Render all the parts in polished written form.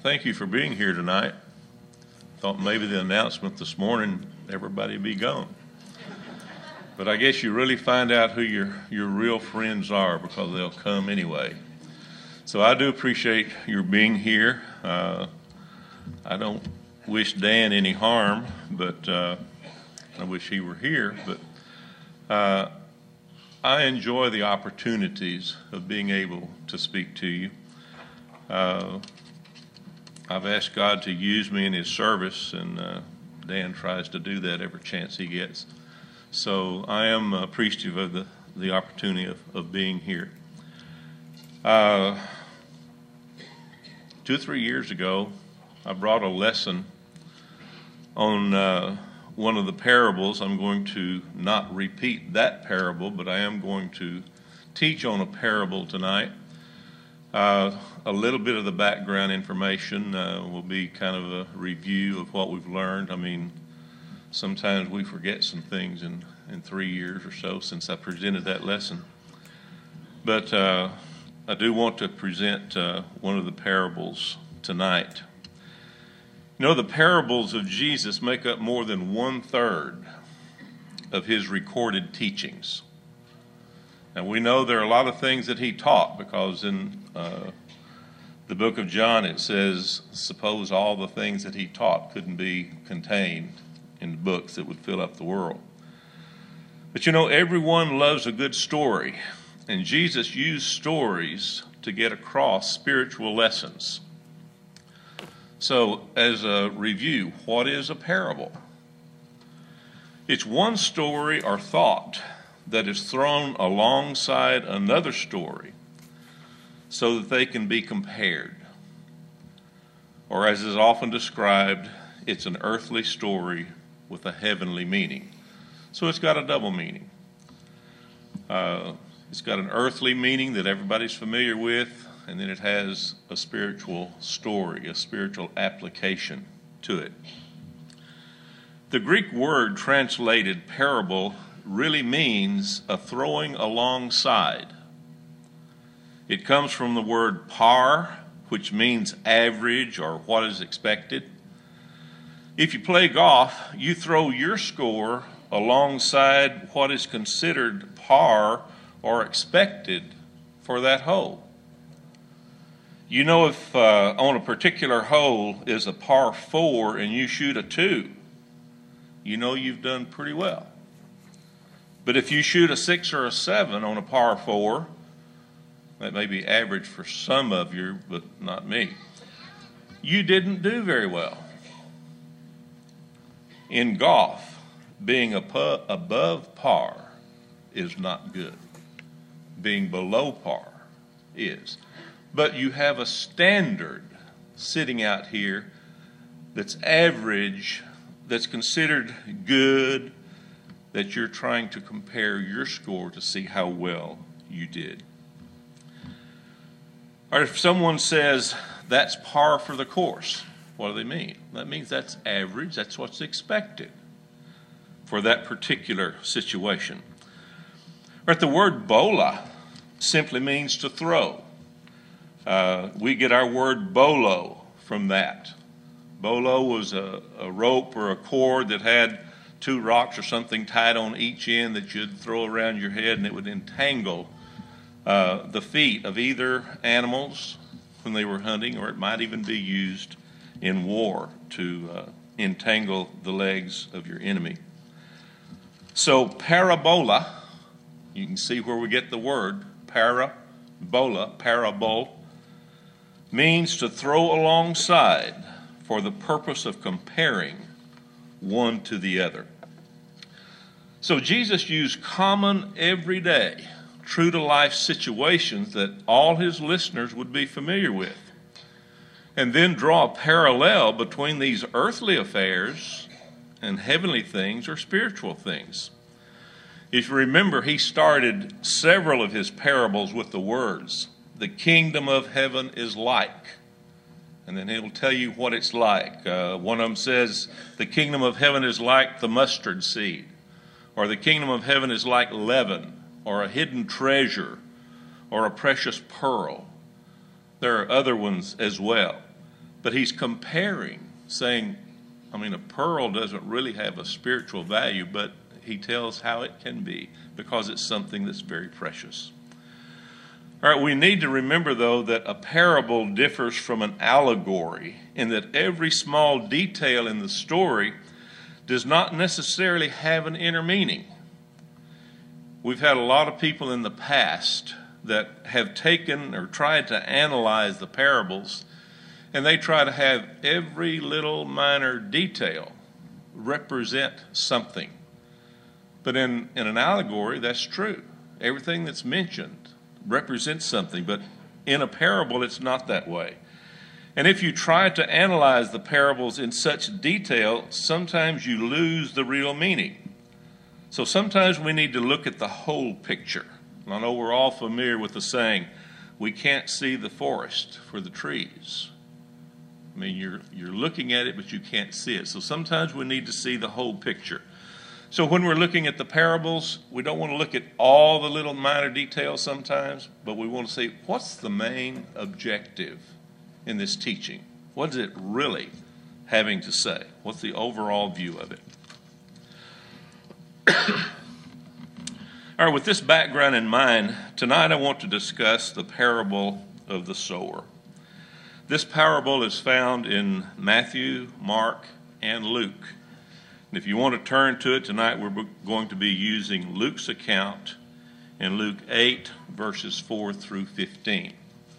thank you for being here tonight. Thought maybe the announcement this morning, everybody would be gone. But I guess you really find out who your real friends are because they'll come anyway. So I do appreciate your being here. I don't wish Dan any harm, but I wish he were here. But I enjoy the opportunities of being able to speak to you. I've asked God to use me in His service, and Dan tries to do that every chance he gets. So I am appreciative of the opportunity of being here. 2 or 3 years ago, I brought a lesson on one of the parables. I'm going to not repeat that parable, but I am going to teach on a parable tonight. A little bit of the background information will be kind of a review of what we've learned. I mean, sometimes we forget some things in 3 years or so since I presented that lesson. But I do want to present one of the parables tonight. You know, the parables of Jesus make up more than 1/3 of His recorded teachings. Now, we know there are a lot of things that He taught because in the book of John it says, suppose all the things that He taught couldn't be contained in the books that would fill up the world. But you know, everyone loves a good story, and Jesus used stories to get across spiritual lessons. So, as a review, what is a parable? It's one story or thought that is thrown alongside another story so that they can be compared. Or as is often described, it's an earthly story with a heavenly meaning. So it's got a double meaning. It's got an earthly meaning that everybody's familiar with, and then it has a spiritual story, a spiritual application to it. The Greek word translated parable really means a throwing alongside. It comes from the word par, which means average or what is expected. If you play golf, you throw your score alongside what is considered par or expected for that hole. You know, if on a particular hole is a par 4 and you shoot a 2, you know you've done pretty well. But if you shoot a 6 or a 7 on a par 4, that may be average for some of you, but not me, you didn't do very well. In golf, being above par is not good. Being below par is. But you have a standard sitting out here that's average, that's considered good, that you're trying to compare your score to see how well you did. Or if someone says that's par for the course, what do they mean? That means that's average, that's what's expected for that particular situation. Or the word bola simply means to throw. We get our word bolo from that. Bolo was a rope or a cord that had 2 rocks or something tied on each end that you'd throw around your head, and it would entangle the feet of either animals when they were hunting, or it might even be used in war to entangle the legs of your enemy. So parabola, you can see where we get the word parabola, parabole, means to throw alongside for the purpose of comparing one to the other. So Jesus used common, everyday, true-to-life situations that all His listeners would be familiar with, and then draw a parallel between these earthly affairs and heavenly things or spiritual things. If you remember, He started several of His parables with the words, "The kingdom of heaven is like," and then He'll tell you what it's like. One of them says, the kingdom of heaven is like the mustard seed, or the kingdom of heaven is like leaven, or a hidden treasure, or a precious pearl. There are other ones as well. But he's comparing, saying, a pearl doesn't really have a spiritual value, but he tells how it can be because it's something that's very precious. All right, we need to remember, though, that a parable differs from an allegory in that every small detail in the story does not necessarily have an inner meaning. We've had a lot of people in the past that have taken or tried to analyze the parables, and they try to have every little minor detail represent something. But in an allegory, that's true. Everything that's mentioned represents something, but in a parable, it's not that way. And if you try to analyze the parables in such detail, sometimes you lose the real meaning. So sometimes we need to look at the whole picture. And I know we're all familiar with the saying, we can't see the forest for the trees. You're looking at it, but you can't see it. So sometimes we need to see the whole picture. So when we're looking at the parables, we don't want to look at all the little minor details sometimes, but we want to see what's the main objective in this teaching. What is it really having to say? What's the overall view of it? All right, with this background in mind, tonight I want to discuss the parable of the sower. This parable is found in Matthew, Mark, and Luke. And if you want to turn to it tonight, we're going to be using Luke's account in Luke 8, verses 4 through 15.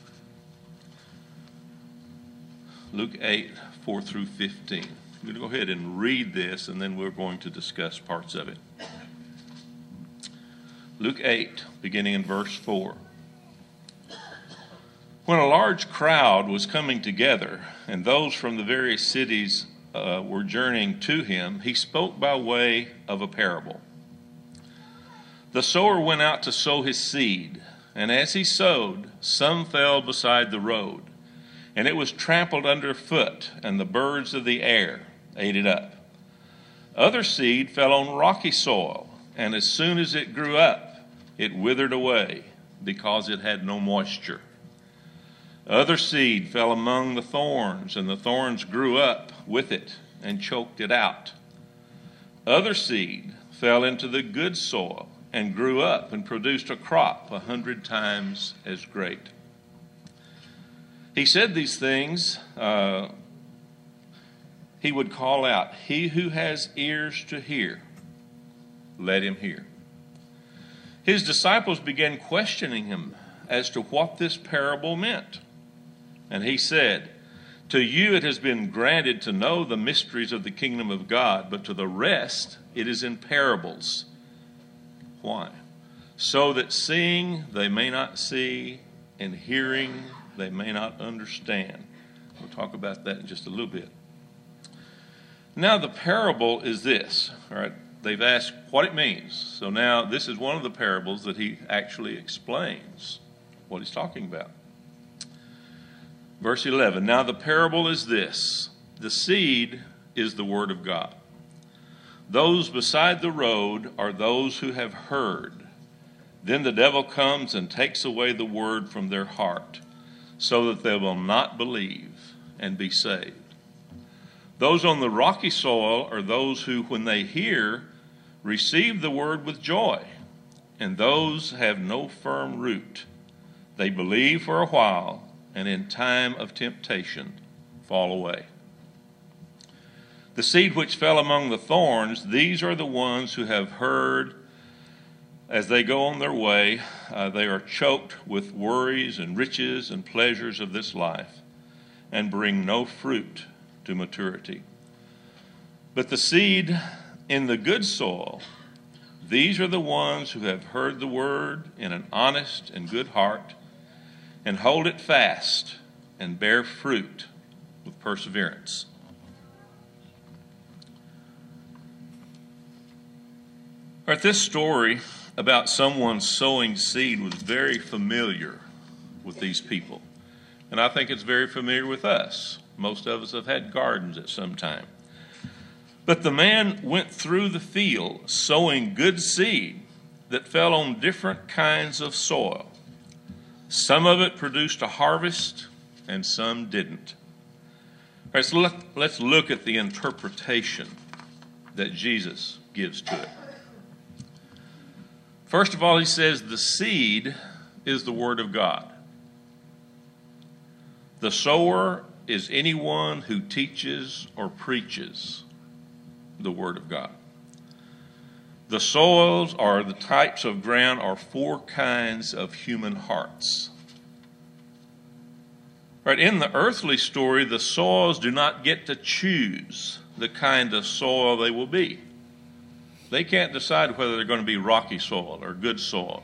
Luke 8, 4 through 15. I'm going to go ahead and read this, and then we're going to discuss parts of it. Luke 8, beginning in verse 4. When a large crowd was coming together, and those from the various cities were journeying to him, he spoke by way of a parable. The sower went out to sow his seed, and as he sowed, some fell beside the road, and it was trampled underfoot, and the birds of the air ate it up. Other seed fell on rocky soil, and as soon as it grew up, it withered away because it had no moisture. Other seed fell among the thorns, and the thorns grew up with it and choked it out. Other seed fell into the good soil and grew up and produced a crop 100 times as great. He said these things, he would call out, "He who has ears to hear, let him hear." His disciples began questioning him as to what this parable meant. And he said, "To you it has been granted to know the mysteries of the kingdom of God, but to the rest it is in parables." Why? "So that seeing they may not see, and hearing they may not understand." We'll talk about that in just a little bit. Now the parable is this, all right? They've asked what it means. So now this is one of the parables that he actually explains what he's talking about. Verse 11, "Now the parable is this. The seed is the word of God. Those beside the road are those who have heard. Then the devil comes and takes away the word from their heart, so that they will not believe and be saved. Those on the rocky soil are those who, when they hear, receive the word with joy, and those have no firm root. They believe for a while, and in time of temptation fall away. The seed which fell among the thorns, these are the ones who have heard. As they go on their way, they are choked with worries and riches and pleasures of this life, and bring no fruit to maturity. But the seed in the good soil, these are the ones who have heard the word in an honest and good heart, and hold it fast and bear fruit with perseverance." All right, this story about someone sowing seed was very familiar with these people. And I think it's very familiar with us. Most of us have had gardens at some time. But the man went through the field sowing good seed that fell on different kinds of soil. Some of it produced a harvest and some didn't. All right, so let's look at the interpretation that Jesus gives to it. First of all, he says the seed is the word of God. The sower is anyone who teaches or preaches the word of God. The soils or the types of ground are four kinds of human hearts. Right, in the earthly story, the soils do not get to choose the kind of soil they will be. They can't decide whether they're going to be rocky soil or good soil.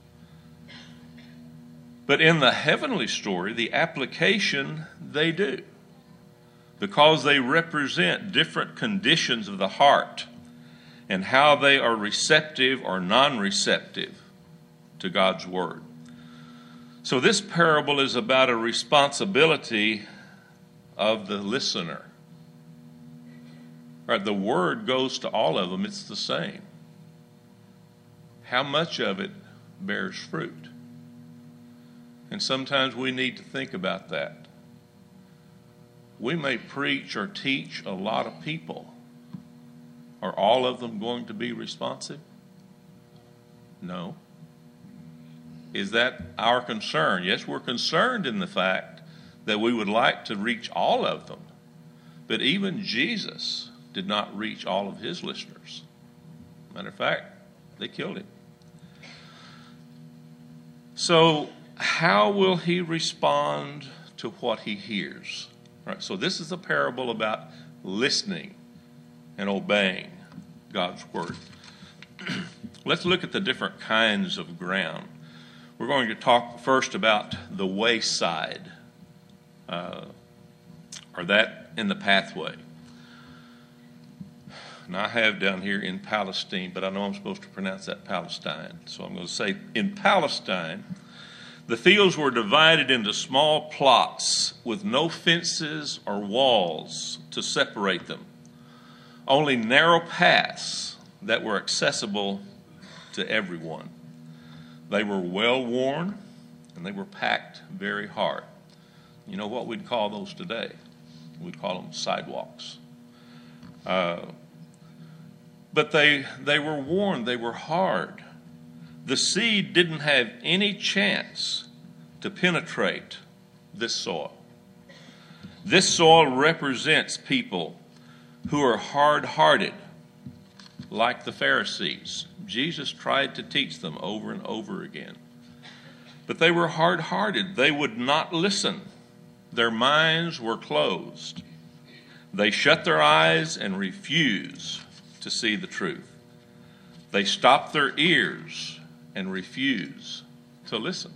But in the heavenly story, the application, they do. Because they represent different conditions of the heart and how they are receptive or non-receptive to God's word. So this parable is about a responsibility of the listener. Right, the word goes to all of them. It's the same. How much of it bears fruit? And sometimes we need to think about that. We may preach or teach a lot of people. Are all of them going to be responsive? No. Is that our concern? Yes, we're concerned in the fact that we would like to reach all of them. But even Jesus did not reach all of his listeners. Matter of fact, they killed him. So how will he respond to what he hears? Right, so this is a parable about listening and obeying God's word. Let's look at the different kinds of ground. We're going to talk first about the wayside, or that in the pathway. Now I have down here in Palestine, but I know I'm supposed to pronounce that Palestine. So I'm going to say in Palestine, the fields were divided into small plots with no fences or walls to separate them. Only narrow paths that were accessible to everyone. They were well worn and they were packed very hard. You know what we'd call those today? We'd call them sidewalks. But they were worn, they were hard. The seed didn't have any chance to penetrate this soil. This soil represents people who are hard-hearted, like the Pharisees. Jesus tried to teach them over and over again. But they were hard-hearted. They would not listen. Their minds were closed. They shut their eyes and refused to see the truth. They stopped their ears and refused to listen.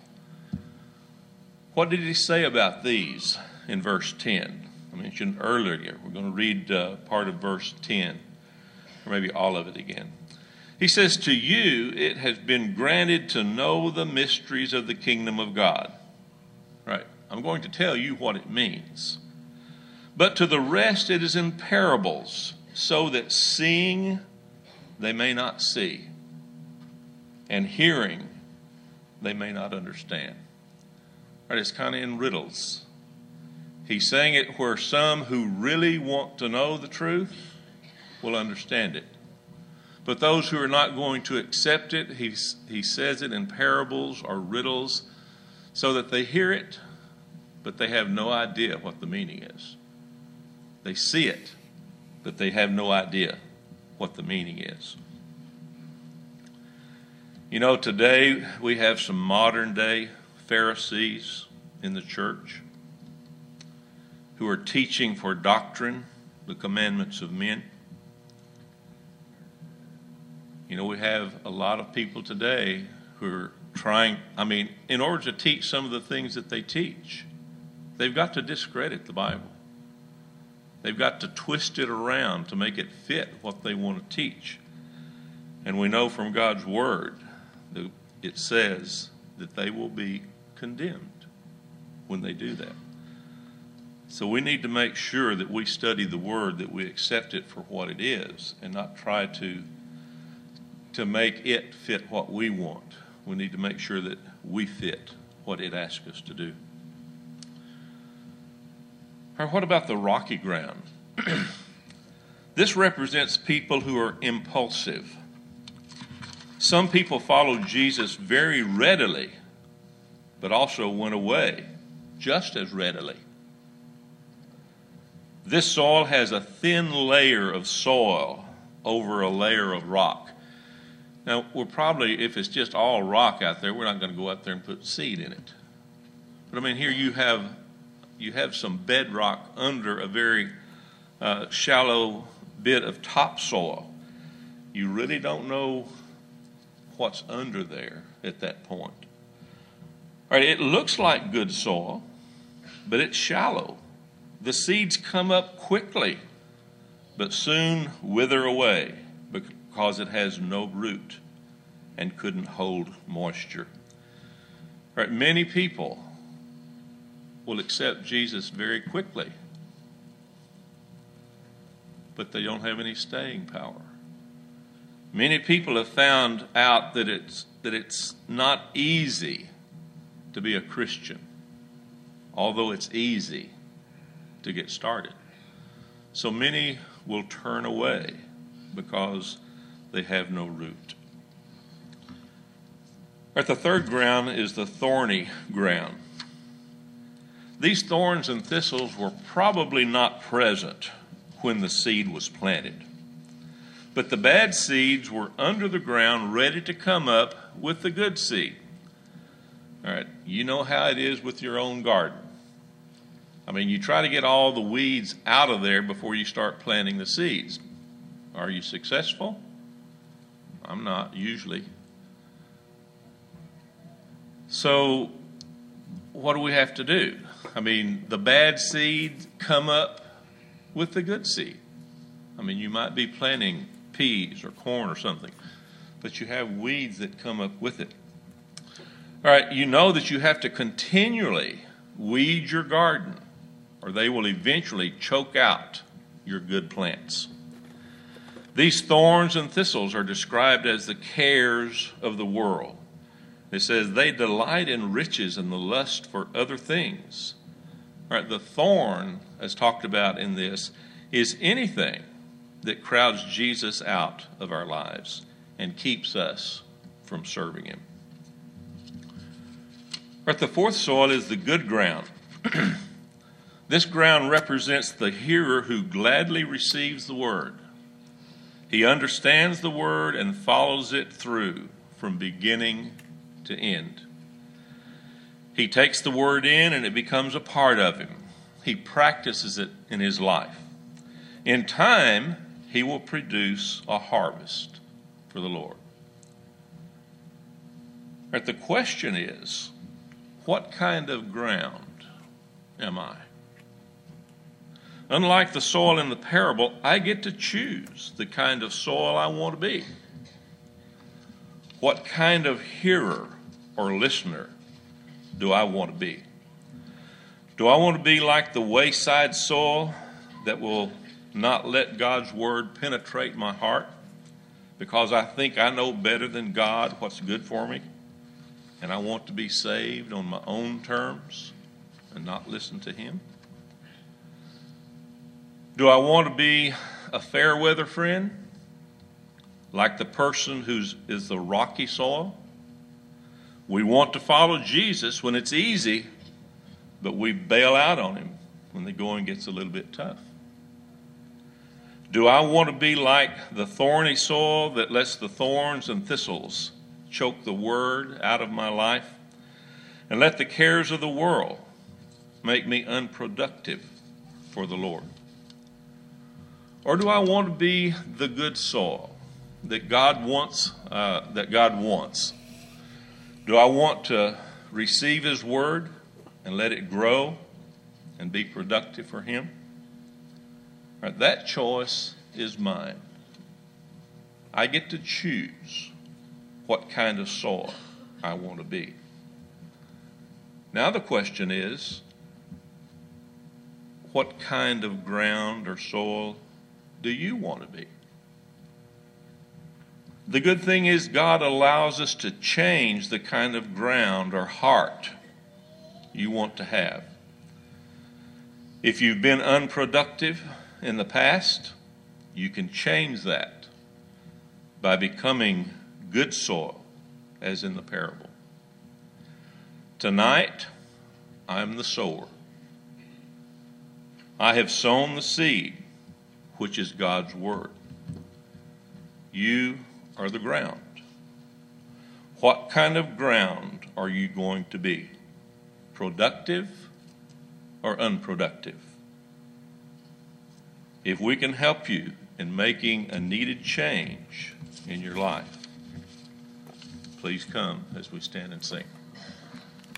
What did he say about these in verse 10? I mentioned earlier. We're going to read part of verse 10, or maybe all of it again. He says, "To you it has been granted to know the mysteries of the kingdom of God." Right. I'm going to tell you what it means. "But to the rest it is in parables, so that seeing they may not see, and hearing they may not understand." Right. It's kind of in riddles. He's saying it where some who really want to know the truth will understand it. But those who are not going to accept it, he says it in parables or riddles so that they hear it, but they have no idea what the meaning is. They see it, but they have no idea what the meaning is. You know, today we have some modern day Pharisees in the church who are teaching for doctrine the commandments of men. You know, we have a lot of people today who are trying, in order to teach some of the things that they teach, they've got to discredit the Bible. They've got to twist it around to make it fit what they want to teach. And we know from God's word that it says that they will be condemned when they do that. So we need to make sure that we study the word, that we accept it for what it is, and not try to make it fit what we want. We need to make sure that we fit what it asks us to do. Or what about the rocky ground? This represents people who are impulsive. Some people followed Jesus very readily, but also went away just as readily. This soil has a thin layer of soil over a layer of rock. Now, we're probably, if it's just all rock out there, we're not going to go out there and put seed in it. But I mean, here you have some bedrock under a very shallow bit of topsoil. You really don't know what's under there at that point. All right, it looks like good soil, but it's shallow. The seeds come up quickly, but soon wither away because it has no root and couldn't hold moisture. All right, many people will accept Jesus very quickly, but they don't have any staying power. Many people have found out that it's not easy to be a Christian, although it's easy to get started. So many will turn away because they have no root. Right, the third ground is the thorny ground. These thorns and thistles were probably not present when the seed was planted. But the bad seeds were under the ground ready to come up with the good seed. All right, you know how it is with your own garden. I mean, you try to get all the weeds out of there before you start planting the seeds. Are you successful? I'm not, usually. So, what do we have to do? I mean, the bad seed come up with the good seed. I mean, you might be planting peas or corn or something, but you have weeds that come up with it. All right, you know that you have to continually weed your garden, or they will eventually choke out your good plants. These thorns and thistles are described as the cares of the world. It says they delight in riches and the lust for other things. All right, the thorn, as talked about in this, is anything that crowds Jesus out of our lives and keeps us from serving him. But the fourth soil is the good ground. This ground represents the hearer who gladly receives the word. He understands the word and follows it through from beginning to end. He takes the word in and it becomes a part of him. He practices it in his life. In time, he will produce a harvest for the Lord. But the question is, what kind of ground am I? Unlike the soil in the parable, I get to choose the kind of soil I want to be. What kind of hearer or listener do I want to be? Do I want to be like the wayside soil that will not let God's word penetrate my heart because I think I know better than God what's good for me, and I want to be saved on my own terms and not listen to him? Do I want to be a fair weather friend, like the person who is the rocky soil? We want to follow Jesus when it's easy, but we bail out on him when the going gets a little bit tough. Do I want to be like the thorny soil that lets the thorns and thistles choke the word out of my life and let the cares of the world make me unproductive for the Lord? Or do I want to be the good soil that God wants? Do I want to receive his word and let it grow and be productive for him? All right, that choice is mine. I get to choose what kind of soil I want to be. Now the question is, what kind of ground or soil do you want to be? The good thing is God allows us to change the kind of ground or heart you want to have. If you've been unproductive in the past, you can change that by becoming good soil, as in the parable. Tonight, I'm the sower. I have sown the seed, which is God's word. You are the ground. What kind of ground are you going to be? Productive or unproductive? If we can help you in making a needed change in your life, please come as we stand and sing.